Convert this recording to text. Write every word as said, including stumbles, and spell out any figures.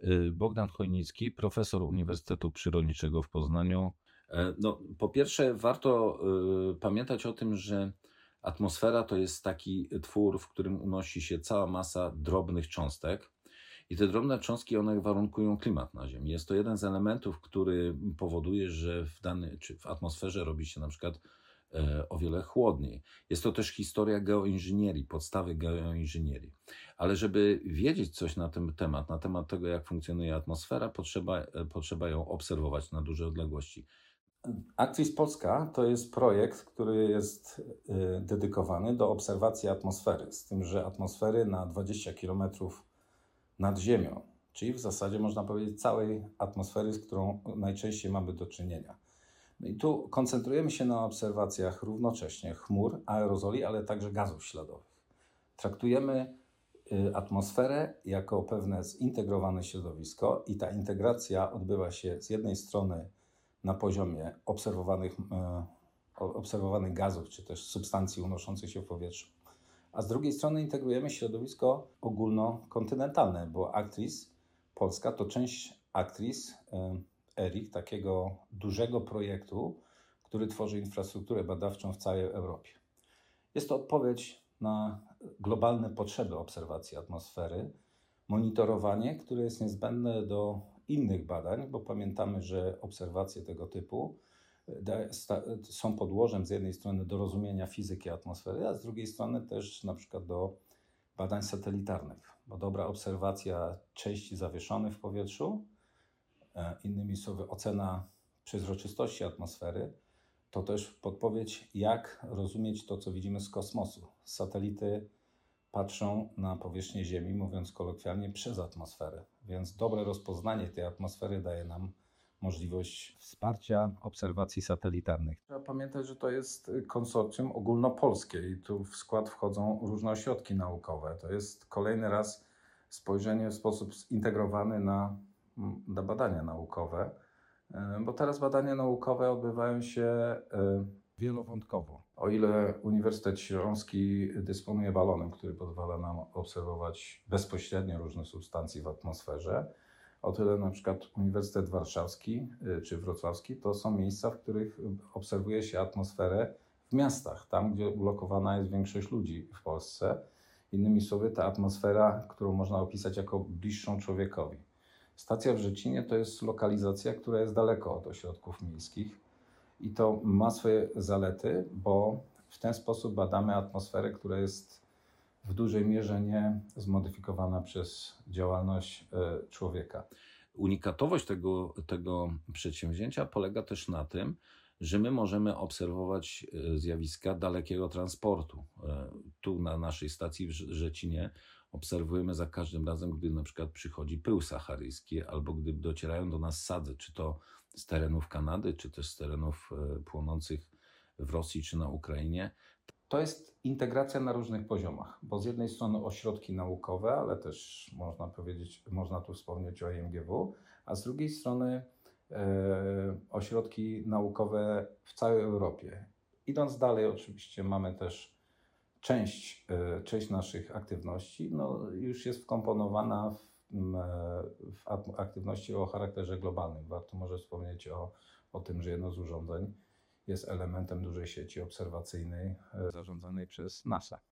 Y, Bogdan Chojnicki, profesor Uniwersytetu Przyrodniczego w Poznaniu. E, No, po pierwsze, warto y, pamiętać o tym, że atmosfera to jest taki twór, w którym unosi się cała masa drobnych cząstek. I te drobne cząstki, one warunkują klimat na Ziemi. Jest to jeden z elementów, który powoduje, że w danej, czy w atmosferze robi się na przykład e, o wiele chłodniej. Jest to też historia geoinżynierii, podstawy geoinżynierii. Ale żeby wiedzieć coś na ten temat, na temat tego, jak funkcjonuje atmosfera, potrzeba, e, potrzeba ją obserwować na duże odległości. Actis Polska to jest projekt, który jest y, dedykowany do obserwacji atmosfery, z tym, że atmosfery na dwadzieścia kilometrów nad Ziemią, czyli w zasadzie można powiedzieć całej atmosfery, z którą najczęściej mamy do czynienia. No i tu koncentrujemy się na obserwacjach równocześnie chmur, aerozoli, ale także gazów śladowych. Traktujemy y, atmosferę jako pewne zintegrowane środowisko i ta integracja odbywa się z jednej strony na poziomie obserwowanych, e, obserwowanych gazów, czy też substancji unoszących się w powietrzu. A z drugiej strony integrujemy środowisko ogólnokontynentalne, bo Actris Polska to część Actris E R I C, takiego dużego projektu, który tworzy infrastrukturę badawczą w całej Europie. Jest to odpowiedź na globalne potrzeby obserwacji atmosfery, monitorowanie, które jest niezbędne do innych badań, bo pamiętamy, że obserwacje tego typu są podłożem z jednej strony do rozumienia fizyki atmosfery, a z drugiej strony też na przykład do badań satelitarnych, bo dobra obserwacja części zawieszonych w powietrzu, innymi słowy ocena przezroczystości atmosfery, to też podpowiedź, jak rozumieć to, co widzimy z kosmosu. Satelity patrzą na powierzchnię Ziemi, mówiąc kolokwialnie, przez atmosferę. Więc dobre rozpoznanie tej atmosfery daje nam możliwość wsparcia obserwacji satelitarnych. Trzeba pamiętać, że to jest konsorcjum ogólnopolskie i tu w skład wchodzą różne ośrodki naukowe. To jest kolejny raz spojrzenie w sposób zintegrowany na, na badania naukowe, bo teraz badania naukowe odbywają się wielowątkowo. O ile Uniwersytet Śląski dysponuje balonem, który pozwala nam obserwować bezpośrednio różne substancje w atmosferze, o tyle na przykład Uniwersytet Warszawski czy Wrocławski to są miejsca, w których obserwuje się atmosferę w miastach, tam gdzie ulokowana jest większość ludzi w Polsce. Innymi słowy, ta atmosfera, którą można opisać jako bliższą człowiekowi. Stacja w Szczecinie to jest lokalizacja, która jest daleko od ośrodków miejskich. I to ma swoje zalety, bo w ten sposób badamy atmosferę, która jest w dużej mierze nie zmodyfikowana przez działalność człowieka. Unikatowość tego, tego przedsięwzięcia polega też na tym, że my możemy obserwować zjawiska dalekiego transportu. Tu na naszej stacji w Szczecinie obserwujemy za każdym razem, gdy na przykład przychodzi pył saharyjski albo gdy docierają do nas sadzy, czy to z terenów Kanady, czy też z terenów płonących w Rosji czy na Ukrainie. To jest integracja na różnych poziomach, bo z jednej strony ośrodki naukowe, ale też można powiedzieć, można tu wspomnieć o I M G W, a z drugiej strony e, ośrodki naukowe w całej Europie. Idąc dalej, oczywiście mamy też część, e, część naszych aktywności, no, już jest wkomponowana w, w aktywności o charakterze globalnym. Warto może wspomnieć o, o tym, że jedno z urządzeń jest elementem dużej sieci obserwacyjnej zarządzanej przez NASA.